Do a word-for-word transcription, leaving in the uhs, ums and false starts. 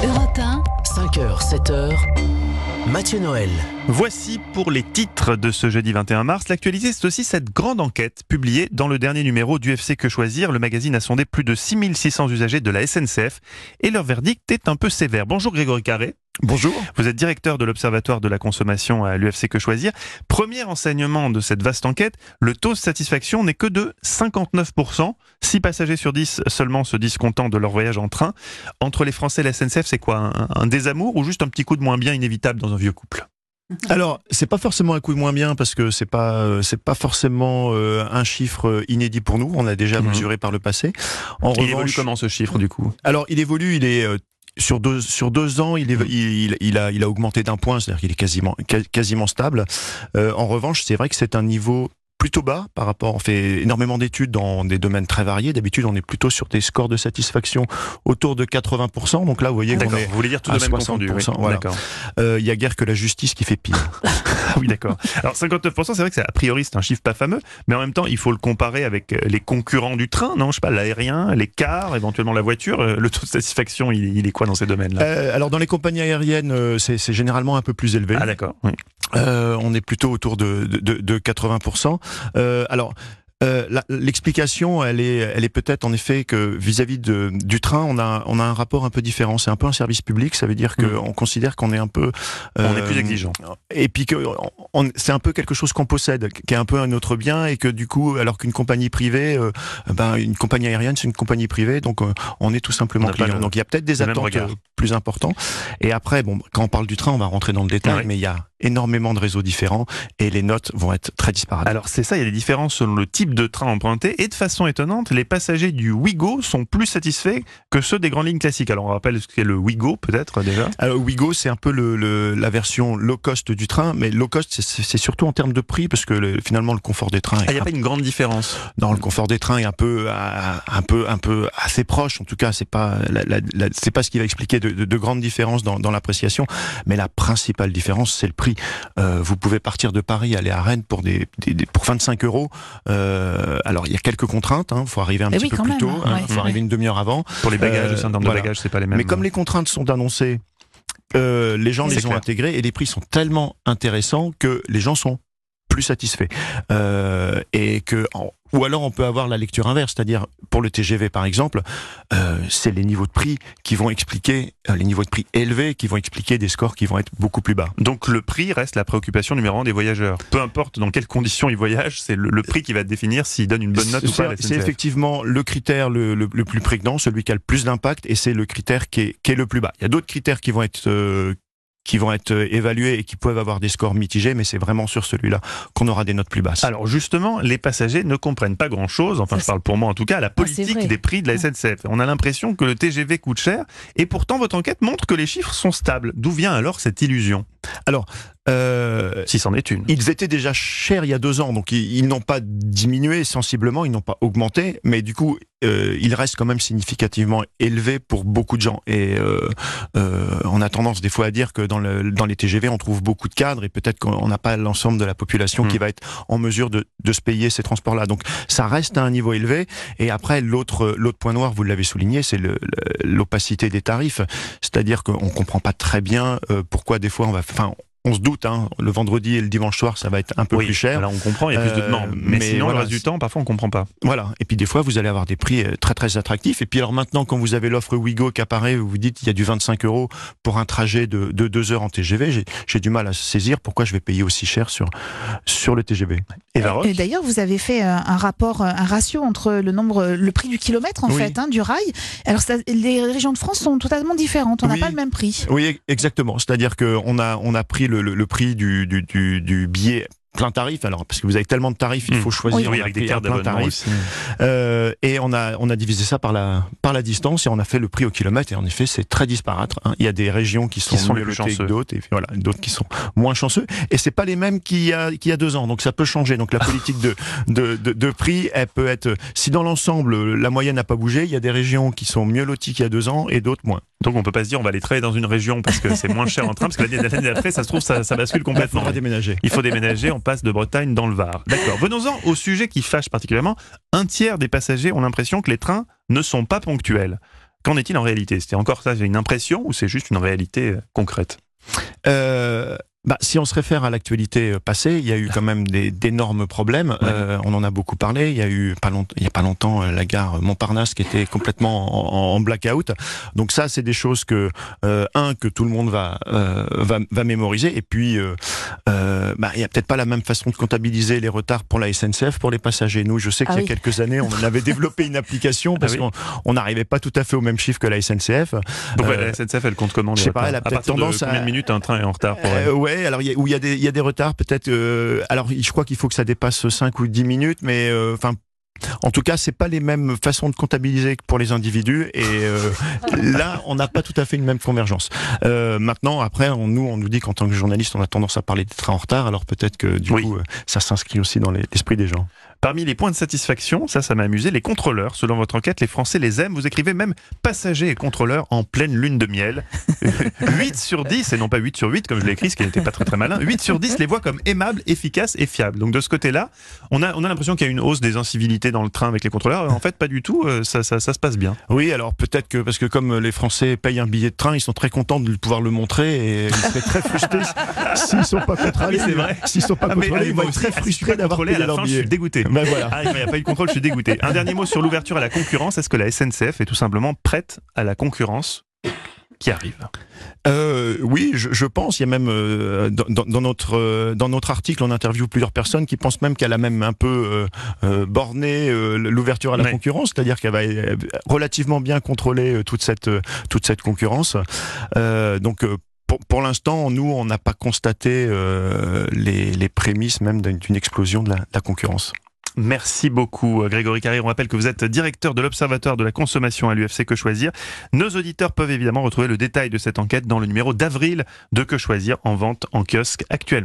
Europe un, cinq heures, sept heures, Mathieu Noël. Voici pour les titres de ce jeudi vingt et un mars. L'actualité, c'est aussi cette grande enquête publiée dans le dernier numéro d'U F C Que Choisir. Le magazine a sondé plus de six mille six cents usagers de la S N C F et leur verdict est un peu sévère. Bonjour Grégory Carré. Bonjour. Vous êtes directeur de l'Observatoire de la consommation à l'U F C Que Choisir. Premier enseignement de cette vaste enquête, le taux de satisfaction n'est que de cinquante-neuf pour cent. six passagers sur dix seulement se disent contents de leur voyage en train. Entre les Français et la S N C F, c'est quoi, un, un désamour ou juste un petit coup de moins bien inévitable dans un vieux couple ? Alors, c'est pas forcément un coup de moins bien parce que c'est pas euh, c'est pas forcément euh, un chiffre inédit pour nous. On a déjà mmh. mesuré par le passé. En il revanche, évolue comment ce chiffre du coup ? Alors, il évolue. Il est euh, Sur deux, sur deux ans, il, est, mmh. il, il, a, il a augmenté d'un point, c'est-à-dire qu'il est quasiment, quasiment stable. Euh, en revanche, c'est vrai que c'est un niveau plutôt bas par rapport, on fait énormément d'études dans des domaines très variés. D'habitude, on est plutôt sur des scores de satisfaction autour de quatre-vingts pour cent. Donc là, vous voyez qu'on est vous voulez dire tout de même confondu. Oui. Voilà. Euh, il y a guère que la justice qui fait pire. Oui, d'accord. Alors cinquante-neuf pour cent, c'est vrai que a priori c'est un chiffre pas fameux, mais en même temps, il faut le comparer avec les concurrents du train, non ? Je sais pas, l'aérien, les cars, éventuellement la voiture. Le taux de satisfaction, il, il est quoi dans ces domaines-là ? euh, Alors dans les compagnies aériennes, c'est, c'est généralement un peu plus élevé. Ah d'accord. Oui. Euh, on est plutôt autour de, de, de quatre-vingts pour cent. Euh, alors. Euh, la, l'explication, elle est, elle est peut-être en effet que vis-à-vis de, du train, on a, on a un rapport un peu différent. C'est un peu un service public, ça veut dire qu'on mmh. considère qu'on est un peu, euh, on est plus exigeant. Et puis que on, c'est un peu quelque chose qu'on possède, qui est un peu un autre bien, et que du coup, alors qu'une compagnie privée, euh, ben une compagnie aérienne, c'est une compagnie privée, donc euh, on est tout simplement client. Le, donc il y a peut-être des attentes plus importantes. Et après, bon, quand on parle du train, on va rentrer dans le détail, ouais. mais il y a énormément de réseaux différents et les notes vont être très disparates. Alors c'est ça, il y a des différences selon le type de train emprunté et de façon étonnante, les passagers du Ouigo sont plus satisfaits que ceux des grandes lignes classiques. Alors on rappelle ce qu'est le Ouigo peut-être déjà. Alors Ouigo, c'est un peu le, le, la version low cost du train, mais low cost c'est, c'est surtout en termes de prix parce que le, finalement le confort des trains. Il n'y ah, a pas une grande différence. Non, le confort des trains est un peu, un peu, un peu assez proche. En tout cas, c'est pas, la, la, la, c'est pas ce qui va expliquer de, de, de grandes différences dans, dans l'appréciation, mais la principale différence, c'est le prix. Euh, vous pouvez partir de Paris, aller à Rennes pour des, des, des pour vingt-cinq euros. Euh, alors il y a quelques contraintes, il hein, faut arriver un Et petit oui, peu plus même, tôt, il hein, ouais, faut ouais. arriver une demi-heure avant. Pour les bagages, euh, le syndrome voilà. de bagages, c'est pas les mêmes. Mais comme les contraintes sont annoncées, euh, les gens c'est les clair. ont intégrées et les prix sont tellement intéressants que les gens sont plus satisfaits. Euh, et que en, ou alors on peut avoir la lecture inverse, c'est-à-dire pour le T G V par exemple, euh, c'est les niveaux de prix qui vont expliquer, euh, les niveaux de prix élevés qui vont expliquer des scores qui vont être beaucoup plus bas. Donc le prix reste la préoccupation numéro un des voyageurs. Peu importe dans quelles conditions ils voyagent, c'est le, le prix qui va définir s'ils donnent une bonne note c'est, ou pas à la S N C F. C'est effectivement le critère le, le, le plus prégnant, celui qui a le plus d'impact et c'est le critère qui est, qui est le plus bas. Il y a d'autres critères qui vont être... Euh, qui vont être évalués et qui peuvent avoir des scores mitigés, mais c'est vraiment sur celui-là qu'on aura des notes plus basses. Alors justement, les passagers ne comprennent pas grand-chose, enfin ça, je parle pour moi en tout cas, à la politique ah, des prix de la S N C F. On a l'impression que le T G V coûte cher, et pourtant votre enquête montre que les chiffres sont stables. D'où vient alors cette illusion ? Alors, euh, si c'en est une. Ils étaient déjà chers il y a deux ans, donc ils, ils n'ont pas diminué sensiblement, ils n'ont pas augmenté, mais du coup, euh, ils restent quand même significativement élevés pour beaucoup de gens. Et euh, euh, on a tendance des fois à dire que dans, le, dans les T G V, on trouve beaucoup de cadres et peut-être qu'on n'a pas l'ensemble de la population mmh. qui va être en mesure de, de se payer ces transports-là. Donc ça reste à un niveau élevé. Et après, l'autre, l'autre point noir, vous l'avez souligné, c'est le, le, l'opacité des tarifs. C'est-à-dire qu'on ne comprend pas très bien euh, pourquoi des fois on va... Enfin, on se doute, hein, le vendredi et le dimanche soir, ça va être un peu oui, plus cher. Là, on comprend, il y a plus de demandes. Euh, mais, mais sinon, voilà, le reste du temps, parfois, on comprend pas. Voilà. Et puis, des fois, vous allez avoir des prix très, très attractifs. Et puis, alors maintenant, quand vous avez l'offre Ouigo qui apparaît, vous vous dites, il y a du vingt-cinq euros pour un trajet de, de deux heures en T G V. J'ai, j'ai du mal à saisir pourquoi je vais payer aussi cher sur, sur le T G V. Et, et d'ailleurs, vous avez fait un rapport, un ratio entre le nombre, le prix du kilomètre, en oui. fait, hein, du rail. Alors, ça, les régions de France sont totalement différentes. On n'a oui. pas le même prix. Oui, exactement. C'est-à-dire qu'on a, on a pris le, le, le prix du Du, du, du billet plein tarif, alors parce que vous avez tellement de tarifs, il faut choisir oui, avec des cartes plein tarif. Euh, et on a on a divisé ça par la par la distance et on a fait le prix au kilomètre et en effet c'est très disparate. Hein. Il y a des régions qui sont, qui sont mieux lotées que d'autres et voilà d'autres qui sont moins chanceux et c'est pas les mêmes qu'il y a qu'il y a deux ans donc ça peut changer. Donc la politique de de, de de prix elle peut être si dans l'ensemble la moyenne n'a pas bougé, il y a des régions qui sont mieux loties qu'il y a deux ans et d'autres moins. Donc on peut pas se dire on va aller travailler dans une région parce que c'est moins cher en train parce que l'année d'après ça se trouve ça, ça bascule complètement. Il faudra déménager. Il faut déménager. On passe de Bretagne dans le Var. D'accord. Venons-en au sujet qui fâche particulièrement. Un tiers des passagers ont l'impression que les trains ne sont pas ponctuels. Qu'en est-il en réalité? C'était encore ça, une impression ou c'est juste une réalité concrète? euh... Bah, si on se réfère à l'actualité passée, il y a eu quand même des, d'énormes problèmes. Ouais. Euh, on en a beaucoup parlé. Il y a eu pas longtemps, il y a pas longtemps la gare Montparnasse qui était complètement en, en blackout. Donc ça, c'est des choses que euh, un que tout le monde va euh, va, va mémoriser. Et puis, euh, euh, bah, il y a peut-être pas la même façon de comptabiliser les retards pour la S N C F, pour les passagers. Nous, je sais qu'il ah y a oui. quelques années, on avait développé une application parce ah oui. qu'on n'arrivait pas tout à fait au même chiffre que la S N C F. Donc euh, la S N C F, elle compte comment les je sais pas, elle a peut-être tendance à combien de minutes un train est en retard pour elle? Euh, ouais. Alors il y a, où il y a des il y a des retards peut-être euh, alors je crois qu'il faut que ça dépasse cinq ou dix minutes mais enfin euh, en tout cas c'est pas les mêmes façons de comptabiliser que pour les individus et euh, là on n'a pas tout à fait une même convergence. Euh, maintenant après on, nous on nous dit qu'en tant que journaliste on a tendance à parler des trains en retard alors peut-être que du oui. coup ça s'inscrit aussi dans les, l'esprit des gens. Parmi les points de satisfaction, ça, ça m'a amusé, les contrôleurs. Selon votre enquête, les Français les aiment. Vous écrivez même passagers et contrôleurs en pleine lune de miel. huit sur dix, et non pas huit sur huit, comme je l'ai écrit, ce qui n'était pas très très malin. huit sur dix les voient comme aimables, efficaces et fiables. Donc de ce côté-là, on a, on a l'impression qu'il y a une hausse des incivilités dans le train avec les contrôleurs. En fait, pas du tout, ça, ça, ça se passe bien. Oui, alors peut-être que, parce que comme les Français payent un billet de train, ils sont très contents de pouvoir le montrer et ils seraient très frustrés s'ils ne sont pas contrôlés. Oui, c'est vrai. S'ils ne sont pas contrôlés, ah, ils vont être très frustrés d'avoir payé leur billet. Je suis dégoûté. Ben voilà. Ah, pas eu de contrôle, je suis dégoûté. Un dernier mot sur l'ouverture à la concurrence. Est-ce que la S N C F est tout simplement prête à la concurrence qui arrive? Euh, oui, je, je pense. Il y a même euh, dans, dans notre euh, dans notre article, on interviewe plusieurs personnes qui pensent même qu'elle a même un peu euh, euh, borné euh, l'ouverture à la ouais. concurrence, c'est-à-dire qu'elle va relativement bien contrôler toute cette toute cette concurrence. Euh, donc euh, Pour, pour l'instant, nous, on n'a pas constaté euh, les, les prémices même d'une explosion de la, de la concurrence. Merci beaucoup Grégory Carrier. On rappelle que vous êtes directeur de l'Observatoire de la consommation à l'U F C Que Choisir. Nos auditeurs peuvent évidemment retrouver le détail de cette enquête dans le numéro d'avril de Que Choisir en vente en kiosque actuellement.